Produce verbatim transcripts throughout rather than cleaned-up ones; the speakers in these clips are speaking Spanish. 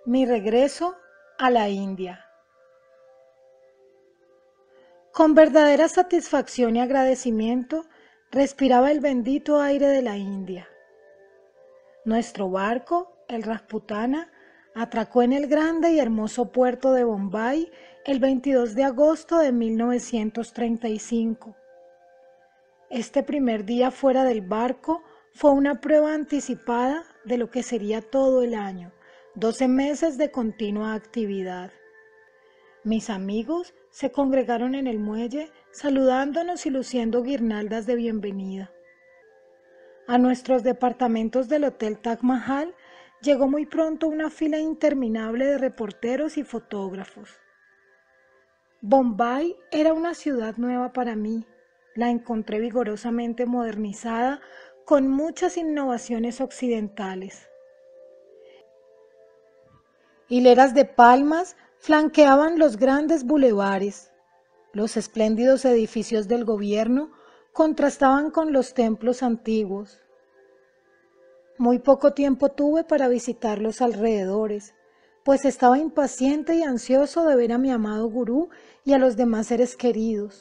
Mi regreso a la India. Con verdadera satisfacción y agradecimiento, respiraba el bendito aire de la India. Nuestro barco, el Rajputana, atracó en el grande y hermoso puerto de Bombay el veintidós de agosto de mil novecientos treinta y cinco. Este primer día fuera del barco fue una prueba anticipada de lo que sería todo el año, doce meses de continua actividad. Mis amigos se congregaron en el muelle, saludándonos y luciendo guirnaldas de bienvenida. A nuestros departamentos del Hotel Taj Mahal llegó muy pronto una fila interminable de reporteros y fotógrafos. Bombay era una ciudad nueva para mí. La encontré vigorosamente modernizada, con muchas innovaciones occidentales. Hileras de palmas flanqueaban los grandes bulevares. Los espléndidos edificios del gobierno contrastaban con los templos antiguos. Muy poco tiempo tuve para visitar los alrededores, pues estaba impaciente y ansioso de ver a mi amado gurú y a los demás seres queridos.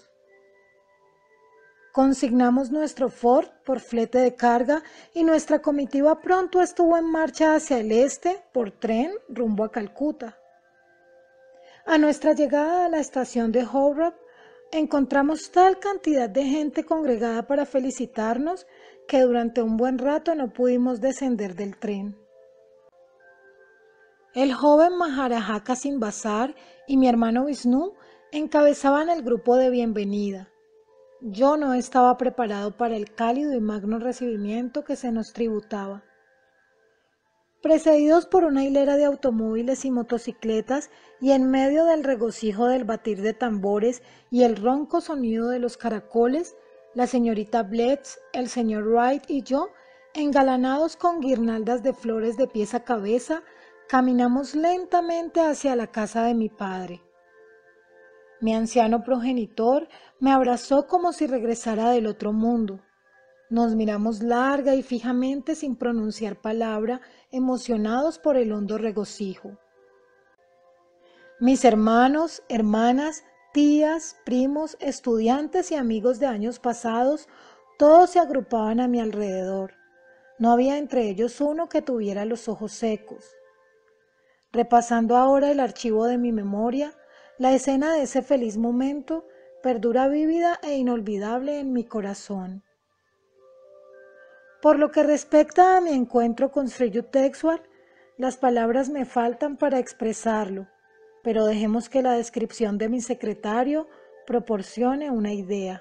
Consignamos nuestro Ford por flete de carga y nuestra comitiva pronto estuvo en marcha hacia el este por tren rumbo a Calcuta. A nuestra llegada a la estación de Howrah encontramos tal cantidad de gente congregada para felicitarnos que durante un buen rato no pudimos descender del tren. El joven Maharaja Kasim Bazar y mi hermano Vishnu encabezaban el grupo de bienvenida. Yo no estaba preparado para el cálido y magno recibimiento que se nos tributaba. Precedidos por una hilera de automóviles y motocicletas y en medio del regocijo del batir de tambores y el ronco sonido de los caracoles, la señorita Blitz, el señor Wright y yo, engalanados con guirnaldas de flores de pies a cabeza, caminamos lentamente hacia la casa de mi padre. Mi anciano progenitor me abrazó como si regresara del otro mundo. Nos miramos larga y fijamente sin pronunciar palabra, emocionados por el hondo regocijo. Mis hermanos, hermanas, tías, primos, estudiantes y amigos de años pasados, todos se agrupaban a mi alrededor. No había entre ellos uno que tuviera los ojos secos. Repasando ahora el archivo de mi memoria, la escena de ese feliz momento perdura vívida e inolvidable en mi corazón. Por lo que respecta a mi encuentro con Sri Yukteswar, las palabras me faltan para expresarlo, pero dejemos que la descripción de mi secretario proporcione una idea.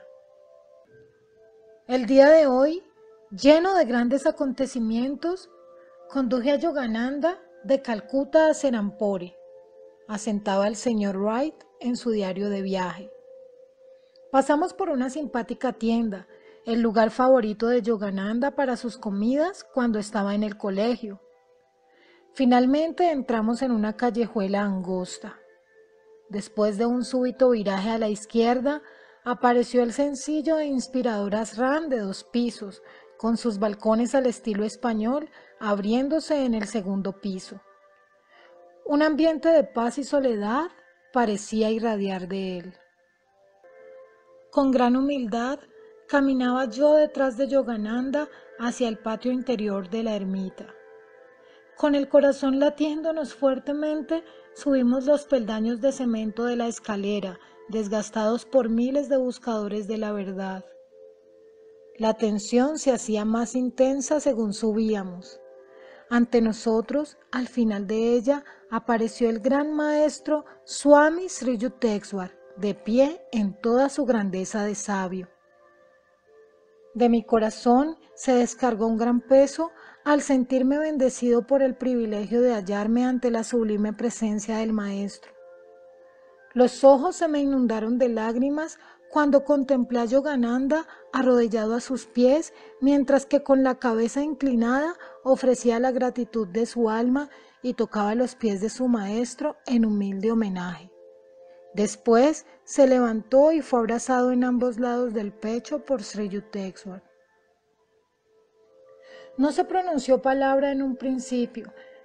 El día de hoy, lleno de grandes acontecimientos, conduje a Yogananda de Calcuta a Serampore, asentaba el señor Wright en su diario de viaje. Pasamos por una simpática tienda, el lugar favorito de Yogananda para sus comidas cuando estaba en el colegio. Finalmente entramos en una callejuela angosta. Después de un súbito viraje a la izquierda, apareció el sencillo e inspirador ashram de dos pisos, con sus balcones al estilo español, abriéndose en el segundo piso. Un ambiente de paz y soledad parecía irradiar de él. Con gran humildad caminaba yo detrás de Yogananda hacia el patio interior de la ermita. Con el corazón latiéndonos fuertemente, subimos los peldaños de cemento de la escalera, desgastados por miles de buscadores de la verdad. La tensión se hacía más intensa según subíamos. Ante nosotros, al final de ella, apareció el gran maestro Swami Sri Yukteswar, de pie en toda su grandeza de sabio. De mi corazón se descargó un gran peso al sentirme bendecido por el privilegio de hallarme ante la sublime presencia del maestro. Los ojos se me inundaron de lágrimas cuando contemplé a Yogananda arrodillado a sus pies, mientras que con la cabeza inclinada ofrecía la gratitud de su alma y tocaba los pies de su maestro en humilde homenaje. Después se levantó y fue abrazado en ambos lados del pecho por Sri Yukteswar. No se pronunció palabra en un principio,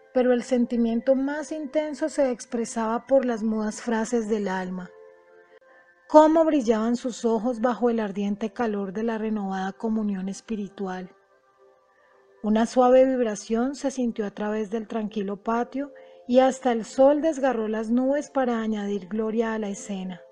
pero el sentimiento más intenso se expresaba por las mudas frases del alma. Cómo brillaban sus ojos bajo el ardiente calor de la renovada comunión espiritual. Una suave vibración se sintió a través del tranquilo patio y hasta el sol desgarró las nubes para añadir gloria a la escena.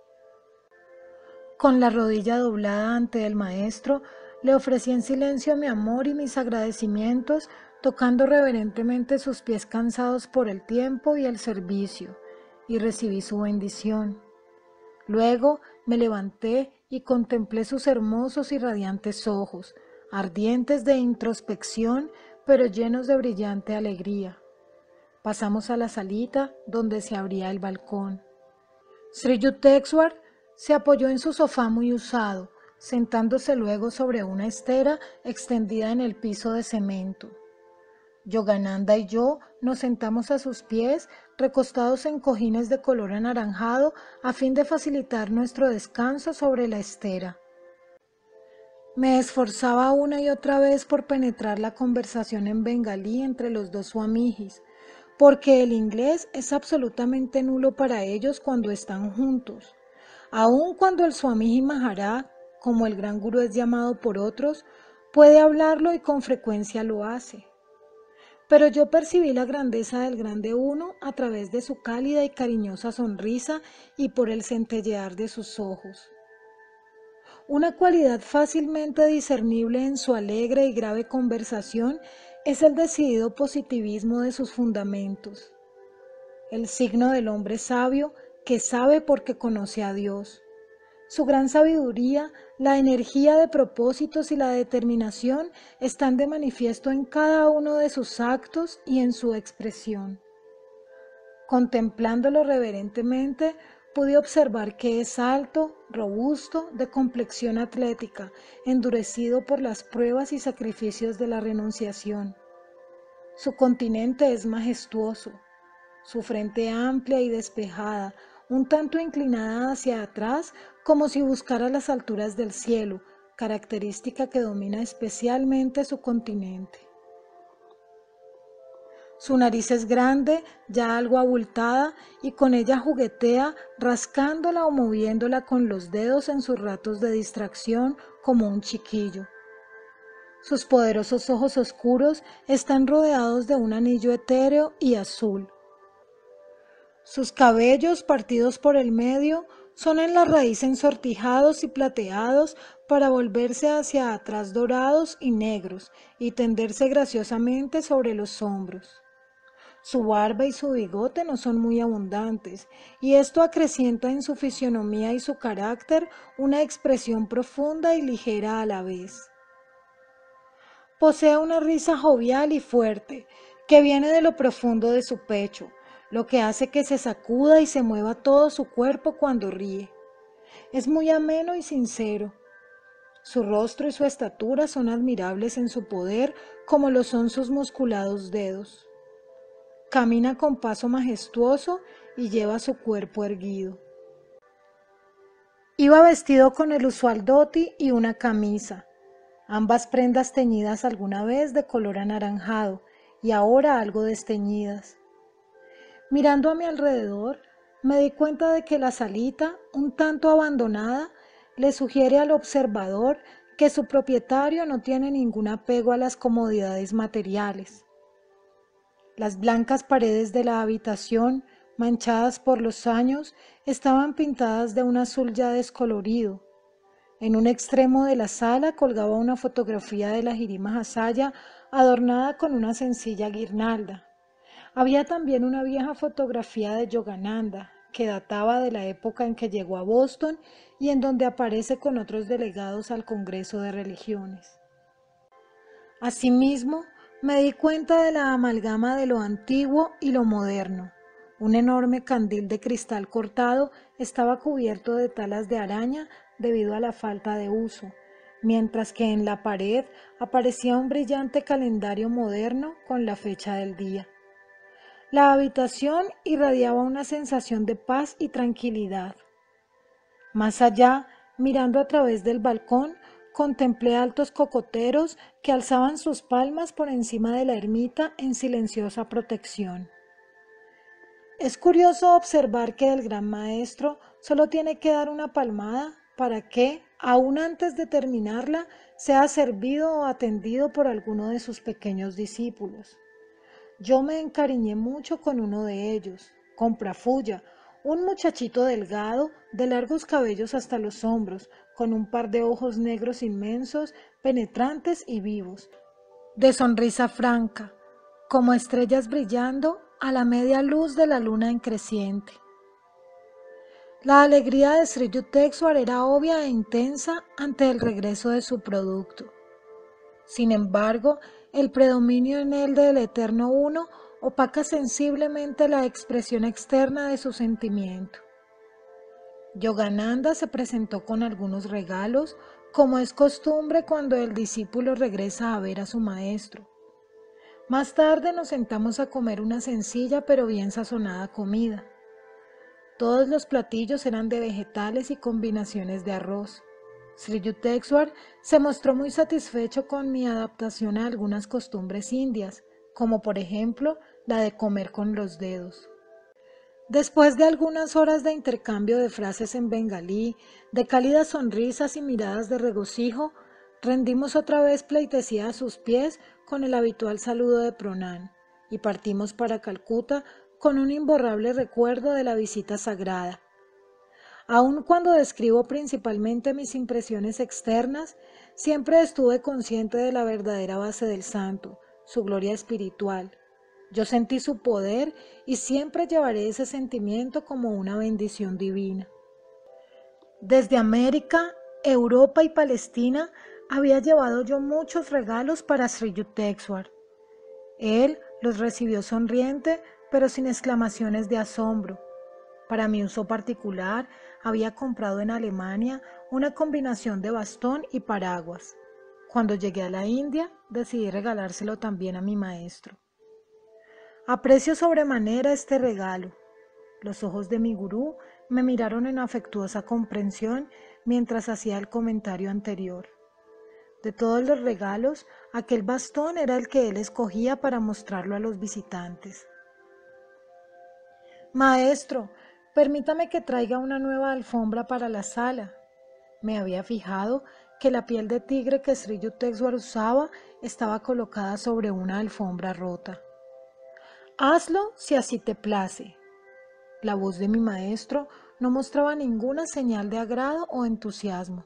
Con la rodilla doblada ante el maestro, le ofrecí en silencio mi amor y mis agradecimientos, tocando reverentemente sus pies cansados por el tiempo y el servicio, y recibí su bendición. Luego me levanté y contemplé sus hermosos y radiantes ojos, ardientes de introspección, pero llenos de brillante alegría. Pasamos a la salita donde se abría el balcón. Sri Yukteswar se apoyó en su sofá muy usado, sentándose luego sobre una estera extendida en el piso de cemento. Yogananda y yo nos sentamos a sus pies, recostados en cojines de color anaranjado, a fin de facilitar nuestro descanso sobre la estera. Me esforzaba una y otra vez por penetrar la conversación en bengalí entre los dos swamijis, porque el inglés es absolutamente nulo para ellos cuando están juntos. Aun cuando el Swamiji Maharaj, como el gran gurú es llamado por otros, puede hablarlo y con frecuencia lo hace. Pero yo percibí la grandeza del grande uno a través de su cálida y cariñosa sonrisa y por el centellear de sus ojos. Una cualidad fácilmente discernible en su alegre y grave conversación es el decidido positivismo de sus fundamentos, el signo del hombre sabio que sabe porque conoce a Dios. Su gran sabiduría, la energía de propósitos y la determinación están de manifiesto en cada uno de sus actos y en su expresión. Contemplándolo reverentemente, pude observar que es alto, robusto, de complexión atlética, endurecido por las pruebas y sacrificios de la renunciación. Su continente es majestuoso, su frente amplia y despejada, un tanto inclinada hacia atrás como si buscara las alturas del cielo, característica que domina especialmente su continente. Su nariz es grande, ya algo abultada, y con ella juguetea, rascándola o moviéndola con los dedos en sus ratos de distracción como un chiquillo. Sus poderosos ojos oscuros están rodeados de un anillo etéreo y azul. Sus cabellos, partidos por el medio, son en la raíz ensortijados y plateados para volverse hacia atrás dorados y negros y tenderse graciosamente sobre los hombros. Su barba y su bigote no son muy abundantes, y esto acrecienta en su fisionomía y su carácter una expresión profunda y ligera a la vez. Posee una risa jovial y fuerte, que viene de lo profundo de su pecho, lo que hace que se sacuda y se mueva todo su cuerpo cuando ríe. Es muy ameno y sincero. Su rostro y su estatura son admirables en su poder, como lo son sus musculados dedos. Camina con paso majestuoso y lleva su cuerpo erguido. Iba vestido con el usual dhoti y una camisa, ambas prendas teñidas alguna vez de color anaranjado y ahora algo desteñidas. Mirando a mi alrededor, me di cuenta de que la salita, un tanto abandonada, le sugiere al observador que su propietario no tiene ningún apego a las comodidades materiales. Las blancas paredes de la habitación, manchadas por los años, estaban pintadas de un azul ya descolorido. En un extremo de la sala colgaba una fotografía de la Lahiri Mahasaya adornada con una sencilla guirnalda. Había también una vieja fotografía de Yogananda, que databa de la época en que llegó a Boston y en donde aparece con otros delegados al Congreso de Religiones. Asimismo, me di cuenta de la amalgama de lo antiguo y lo moderno. Un enorme candil de cristal cortado estaba cubierto de talas de araña debido a la falta de uso, mientras que en la pared aparecía un brillante calendario moderno con la fecha del día. La habitación irradiaba una sensación de paz y tranquilidad. Más allá, mirando a través del balcón, contemplé altos cocoteros que alzaban sus palmas por encima de la ermita en silenciosa protección. Es curioso observar que el gran maestro solo tiene que dar una palmada para que, aún antes de terminarla, sea servido o atendido por alguno de sus pequeños discípulos. Yo me encariñé mucho con uno de ellos, con Prafulla, un muchachito delgado, de largos cabellos hasta los hombros, con un par de ojos negros inmensos, penetrantes y vivos, de sonrisa franca, como estrellas brillando a la media luz de la luna en creciente. La alegría de Sri Yukteswar era obvia e intensa ante el regreso de su producto. Sin embargo, el predominio en él del Eterno Uno opaca sensiblemente la expresión externa de su sentimiento. Yogananda se presentó con algunos regalos, como es costumbre cuando el discípulo regresa a ver a su maestro. Más tarde nos sentamos a comer una sencilla pero bien sazonada comida. Todos los platillos eran de vegetales y combinaciones de arroz. Sri Yukteswar se mostró muy satisfecho con mi adaptación a algunas costumbres indias, como por ejemplo la de comer con los dedos. Después de algunas horas de intercambio de frases en bengalí, de cálidas sonrisas y miradas de regocijo, rendimos otra vez pleitesía a sus pies con el habitual saludo de Pronan y partimos para Calcuta con un imborrable recuerdo de la visita sagrada. Aun cuando describo principalmente mis impresiones externas, siempre estuve consciente de la verdadera base del santo, su gloria espiritual. Yo sentí su poder y siempre llevaré ese sentimiento como una bendición divina. Desde América, Europa y Palestina había llevado yo muchos regalos para Sri Yukteswar. Él los recibió sonriente, pero sin exclamaciones de asombro. Para mi uso particular, había comprado en Alemania una combinación de bastón y paraguas. Cuando llegué a la India, decidí regalárselo también a mi maestro. Aprecio sobremanera este regalo. Los ojos de mi gurú me miraron en afectuosa comprensión mientras hacía el comentario anterior. De todos los regalos, aquel bastón era el que él escogía para mostrarlo a los visitantes. Maestro, permítame que traiga una nueva alfombra para la sala. Me había fijado que la piel de tigre que Sri Yukteswar usaba estaba colocada sobre una alfombra rota. Hazlo si así te place. La voz de mi maestro no mostraba ninguna señal de agrado o entusiasmo.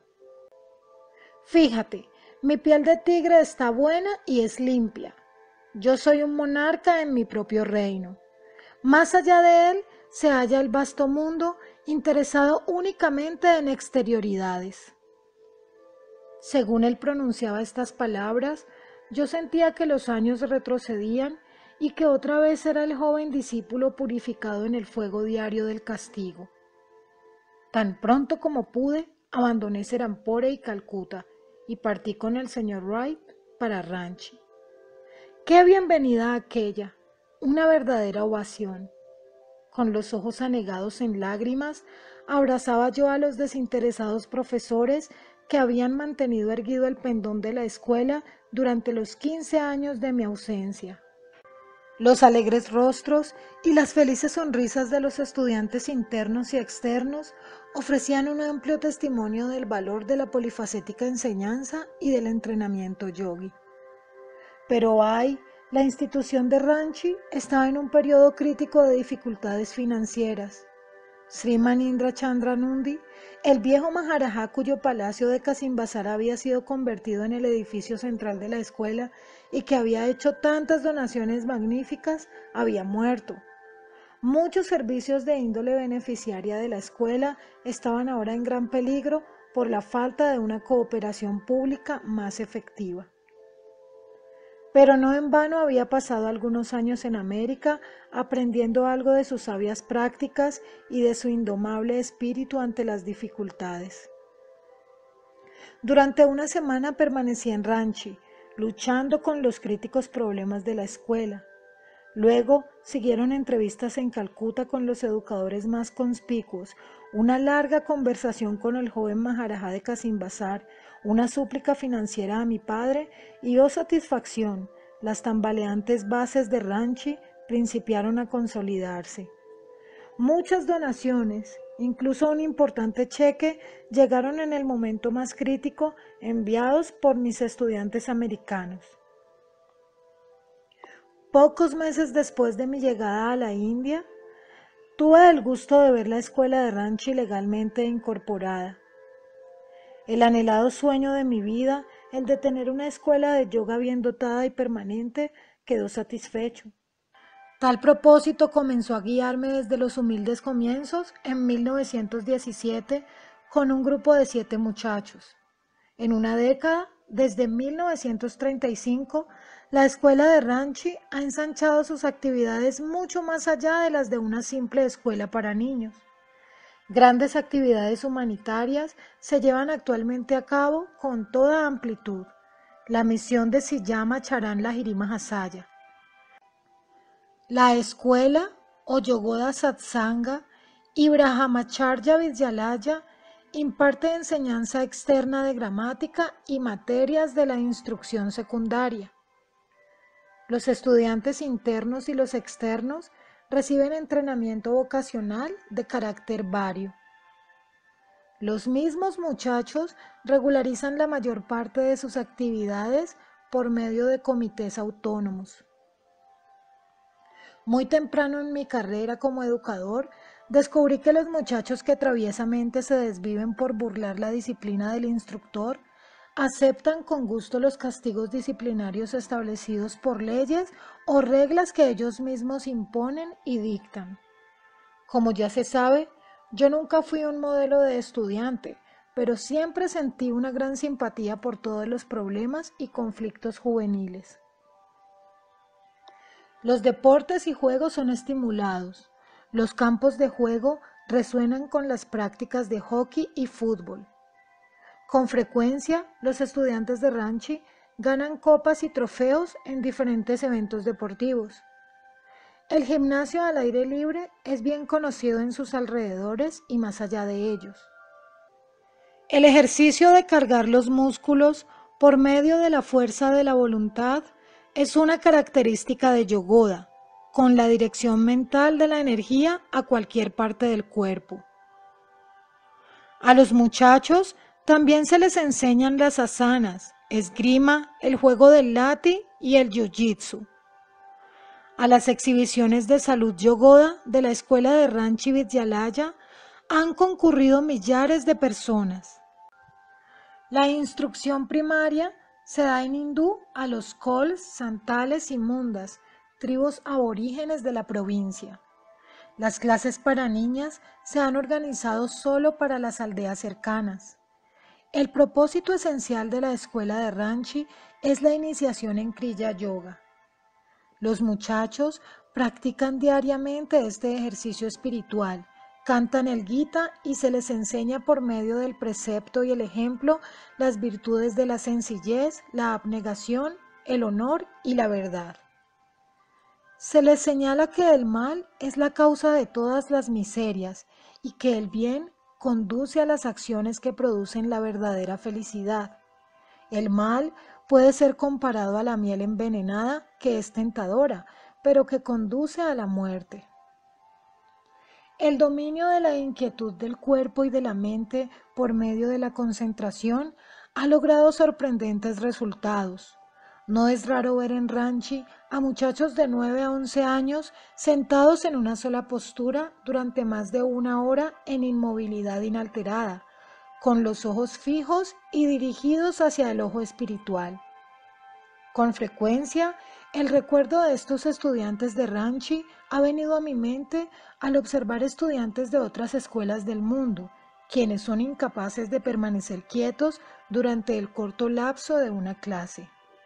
Fíjate, mi piel de tigre está buena y es limpia. Yo soy un monarca en mi propio reino. Más allá de él se halla el vasto mundo, interesado únicamente en exterioridades. Según él pronunciaba estas palabras, yo sentía que los años retrocedían y que otra vez era el joven discípulo purificado en el fuego diario del castigo. Tan pronto como pude, abandoné Serampore y Calcuta y partí con el señor Wright para Ranchi. ¡Qué bienvenida aquella! Una verdadera ovación. Con los ojos anegados en lágrimas, abrazaba yo a los desinteresados profesores que habían mantenido erguido el pendón de la escuela durante los quince años de mi ausencia. Los alegres rostros y las felices sonrisas de los estudiantes internos y externos ofrecían un amplio testimonio del valor de la polifacética enseñanza y del entrenamiento yogi. Pero ay, la institución de Ranchi estaba en un periodo crítico de dificultades financieras. Sri Manindra Chandra Nundi, el viejo Maharajá cuyo palacio de Kasimbasar había sido convertido en el edificio central de la escuela y que había hecho tantas donaciones magníficas, había muerto. Muchos servicios de índole beneficiaria de la escuela estaban ahora en gran peligro por la falta de una cooperación pública más efectiva. Pero no en vano había pasado algunos años en América aprendiendo algo de sus sabias prácticas y de su indomable espíritu ante las dificultades. Durante una semana permanecí en Ranchi, luchando con los críticos problemas de la escuela. Luego siguieron entrevistas en Calcuta con los educadores más conspicuos, una larga conversación con el joven Maharajá de Kasimbazar, una súplica financiera a mi padre y, oh satisfacción, las tambaleantes bases de Ranchi principiaron a consolidarse. Muchas donaciones, incluso un importante cheque, llegaron en el momento más crítico, enviados por mis estudiantes americanos. Pocos meses después de mi llegada a la India, tuve el gusto de ver la escuela de Ranchi legalmente incorporada. El anhelado sueño de mi vida, el de tener una escuela de yoga bien dotada y permanente, quedó satisfecho. Tal propósito comenzó a guiarme desde los humildes comienzos en mil novecientos diecisiete con un grupo de siete muchachos. En una década, desde mil novecientos treinta y cinco, la escuela de Ranchi ha ensanchado sus actividades mucho más allá de las de una simple escuela para niños. Grandes actividades humanitarias se llevan actualmente a cabo con toda amplitud. La misión de Siyama Charan Lahiri Mahasaya. La escuela o Yogoda Satsanga y Brahmacharya Vidyalaya imparte enseñanza externa de gramática y materias de la instrucción secundaria. Los estudiantes internos y los externos reciben entrenamiento vocacional de carácter vario. Los mismos muchachos regularizan la mayor parte de sus actividades por medio de comités autónomos. Muy temprano en mi carrera como educador, descubrí que los muchachos que traviesamente se desviven por burlar la disciplina del instructor, aceptan con gusto los castigos disciplinarios establecidos por leyes o reglas que ellos mismos imponen y dictan. Como ya se sabe, yo nunca fui un modelo de estudiante, pero siempre sentí una gran simpatía por todos los problemas y conflictos juveniles. Los deportes y juegos son estimulados. Los campos de juego resuenan con las prácticas de hockey y fútbol. Con frecuencia, los estudiantes de Ranchi ganan copas y trofeos en diferentes eventos deportivos. El gimnasio al aire libre es bien conocido en sus alrededores y más allá de ellos. El ejercicio de cargar los músculos por medio de la fuerza de la voluntad es una característica de Yogoda, con la dirección mental de la energía a cualquier parte del cuerpo. A los muchachos también se les enseñan las asanas, esgrima, el juego del lati y el jiu-jitsu. A las exhibiciones de salud Yogoda de la escuela de Ranchi Vidyalaya han concurrido millares de personas. La instrucción primaria se da en hindú a los Kols, Santales y Mundas, tribus aborígenes de la provincia. Las clases para niñas se han organizado solo para las aldeas cercanas. El propósito esencial de la escuela de Ranchi es la iniciación en Kriya Yoga. Los muchachos practican diariamente este ejercicio espiritual, cantan el Gita y se les enseña por medio del precepto y el ejemplo las virtudes de la sencillez, la abnegación, el honor y la verdad. Se les señala que el mal es la causa de todas las miserias y que el bien conduce a las acciones que producen la verdadera felicidad. El mal puede ser comparado a la miel envenenada que es tentadora, pero que conduce a la muerte. El dominio de la inquietud del cuerpo y de la mente por medio de la concentración ha logrado sorprendentes resultados. No es raro ver en Ranchi a muchachos de nueve a once años sentados en una sola postura durante más de una hora en inmovilidad inalterada, con los ojos fijos y dirigidos hacia el ojo espiritual. Con frecuencia, el recuerdo de estos estudiantes de Ranchi ha venido a mi mente al observar estudiantes de otras escuelas del mundo, quienes son incapaces de permanecer quietos durante el corto lapso de una clase.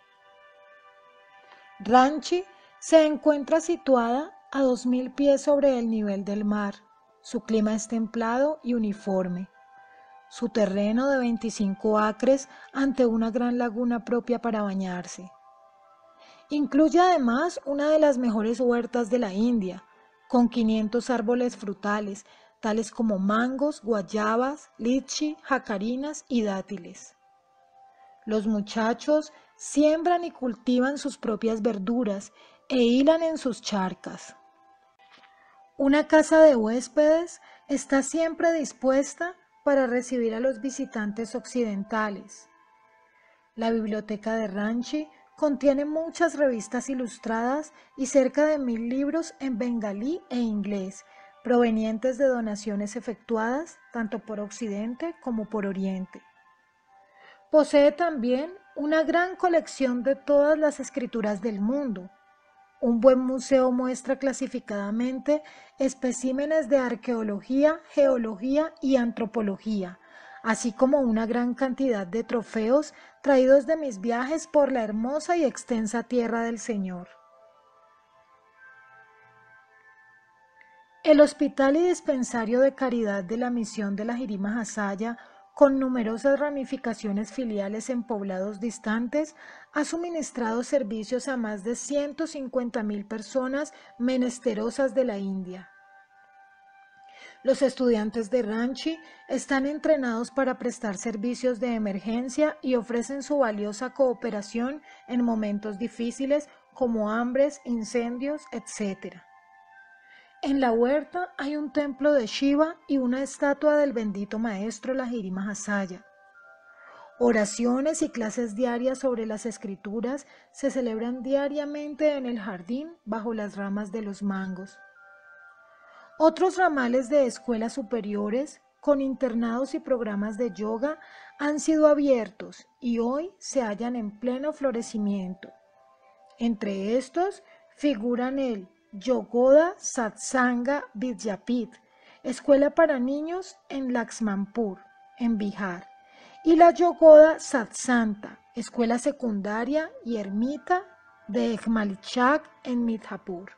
Ranchi se encuentra situada a dos mil pies sobre el nivel del mar. Su clima es templado y uniforme. Su terreno de veinticinco acres ante una gran laguna propia para bañarse. Incluye además una de las mejores huertas de la India, con quinientos árboles frutales, tales como mangos, guayabas, lichi, jacarinas y dátiles. Los muchachos siembran y cultivan sus propias verduras e hilan en sus charcas. Una casa de huéspedes está siempre dispuesta para recibir a los visitantes occidentales. La biblioteca de Ranchi contiene muchas revistas ilustradas y cerca de mil libros en bengalí e inglés, provenientes de donaciones efectuadas tanto por Occidente como por Oriente. Posee también una gran colección de todas las escrituras del mundo. Un buen museo muestra clasificadamente especímenes de arqueología, geología y antropología, así como una gran cantidad de trofeos traídos de mis viajes por la hermosa y extensa tierra del Señor. El Hospital y Dispensario de Caridad de la Misión de la Jirima Hasaya, con numerosas ramificaciones filiales en poblados distantes, ha suministrado servicios a más de ciento cincuenta mil personas menesterosas de la India. Los estudiantes de Ranchi están entrenados para prestar servicios de emergencia y ofrecen su valiosa cooperación en momentos difíciles como hambres, incendios, etcétera. En la huerta hay un templo de Shiva y una estatua del bendito maestro la Jirima Hasaya. Oraciones y clases diarias sobre las escrituras se celebran diariamente en el jardín bajo las ramas de los mangos. Otros ramales de escuelas superiores, con internados y programas de yoga, han sido abiertos y hoy se hallan en pleno florecimiento. Entre estos figuran el Yogoda Satsanga Vidyapith, escuela para niños en Laxmanpur, en Bihar, y la Yogoda Satsanta, escuela secundaria y ermita de Ekmalichak, en Midhapur.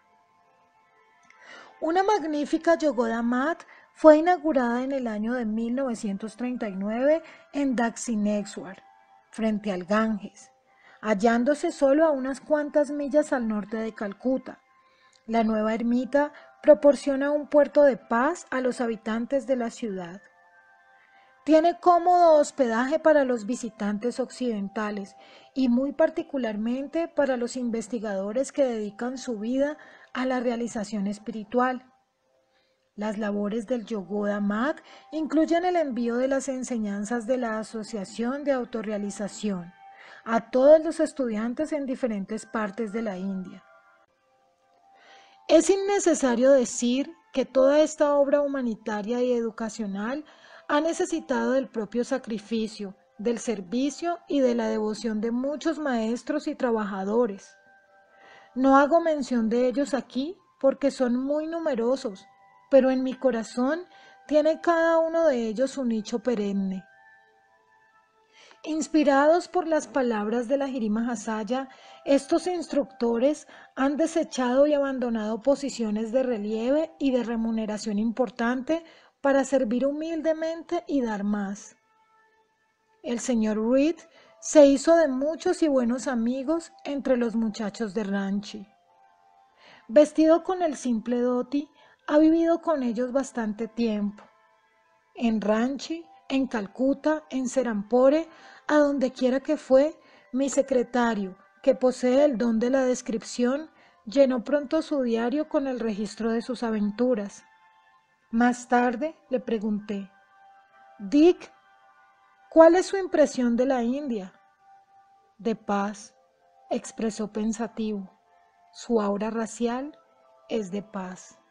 Una magnífica Yogoda Mat fue inaugurada en el año de mil novecientos treinta y nueve en Dakshineshwar, frente al Ganges, hallándose solo a unas cuantas millas al norte de Calcuta. La nueva ermita proporciona un puerto de paz a los habitantes de la ciudad. Tiene cómodo hospedaje para los visitantes occidentales y muy particularmente para los investigadores que dedican su vida a la realización espiritual. Las labores del Yogoda Mat incluyen el envío de las enseñanzas de la Asociación de Autorrealización a todos los estudiantes en diferentes partes de la India. Es innecesario decir que toda esta obra humanitaria y educacional ha necesitado del propio sacrificio, del servicio y de la devoción de muchos maestros y trabajadores. No hago mención de ellos aquí porque son muy numerosos, pero en mi corazón tiene cada uno de ellos un nicho perenne. Inspirados por las palabras de la Jirima Hasaya, estos instructores han desechado y abandonado posiciones de relieve y de remuneración importante para servir humildemente y dar más. El señor Reed se hizo de muchos y buenos amigos entre los muchachos de Ranchi. Vestido con el simple dhoti, ha vivido con ellos bastante tiempo. En Ranchi, en Calcuta, en Serampore, a donde quiera que fue, mi secretario, que posee el don de la descripción, llenó pronto su diario con el registro de sus aventuras. Más tarde le pregunté: Dick, ¿cuál es su impresión de la India? De paz, expresó pensativo. Su aura racial es de paz.